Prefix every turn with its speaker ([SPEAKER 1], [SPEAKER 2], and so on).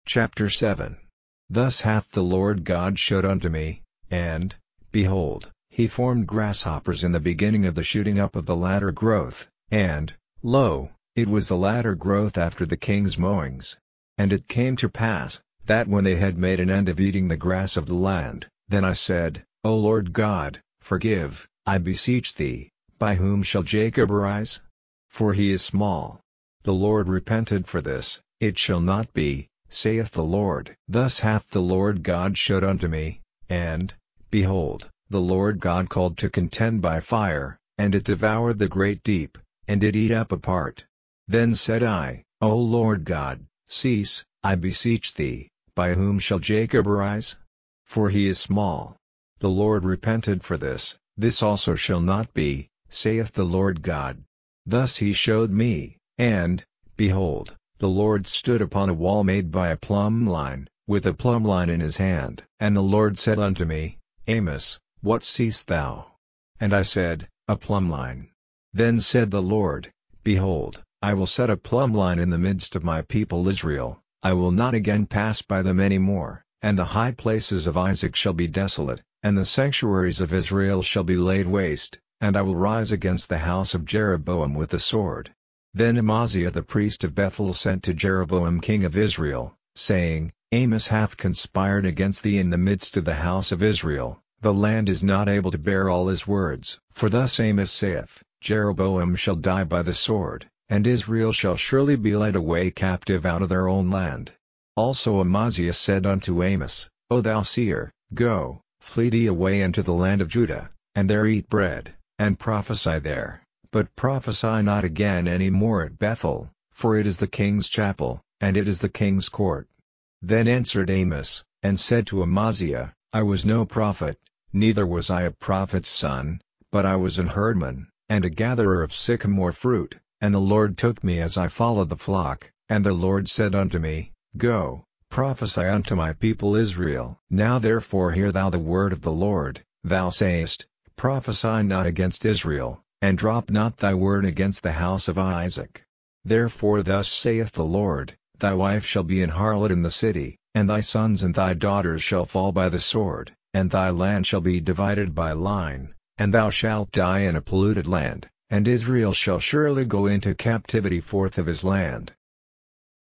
[SPEAKER 1] Chapter 7. Thus hath the Lord God showed unto me, and, behold, he formed grasshoppers in the beginning of the shooting up of the latter growth, and, lo, it was the latter growth after the king's mowings. And it came to pass, that when they had made an end of eating the grass of the land, then I said, O Lord God, forgive, I beseech thee, by whom shall Jacob arise? For he is small. The Lord repented for this, it shall not be, saith the Lord. Thus hath the Lord God showed unto me, and, behold, the Lord God called to contend by fire, and it devoured the great deep, and it eat up a part. Then said I, O Lord God, cease, I beseech thee, by whom shall Jacob arise? For he is small. The Lord repented for this also shall not be, saith the Lord God. Thus he showed me, and, behold, the Lord stood upon a wall made by a plumb line, with a plumb line in his hand. And the Lord said unto me, Amos, what seest thou? And I said, A plumb line. Then said the Lord, Behold, I will set a plumb line in the midst of my people Israel, I will not again pass by them any more, and the high places of Isaac shall be desolate, and the sanctuaries of Israel shall be laid waste, and I will rise against the house of Jeroboam with the sword. Then Amaziah the priest of Bethel sent to Jeroboam king of Israel, saying, Amos hath conspired against thee in the midst of the house of Israel, the land is not able to bear all his words. For thus Amos saith, Jeroboam shall die by the sword, and Israel shall surely be led away captive out of their own land. Also Amaziah said unto Amos, O thou seer, go, flee thee away into the land of Judah, and there eat bread, and prophesy there. But prophesy not again any more at Bethel, for it is the king's chapel, and it is the king's court. Then answered Amos, and said to Amaziah, I was no prophet, neither was I a prophet's son, but I was an herdman, and a gatherer of sycamore fruit, and the Lord took me as I followed the flock, and the Lord said unto me, Go, prophesy unto my people Israel. Now therefore hear thou the word of the Lord, thou sayest, Prophesy not against Israel, and drop not thy word against the house of Isaac. Therefore thus saith the Lord, Thy wife shall be an harlot in the city, and thy sons and thy daughters shall fall by the sword, and thy land shall be divided by line, and thou shalt die in a polluted land, and Israel shall surely go into captivity forth of his land.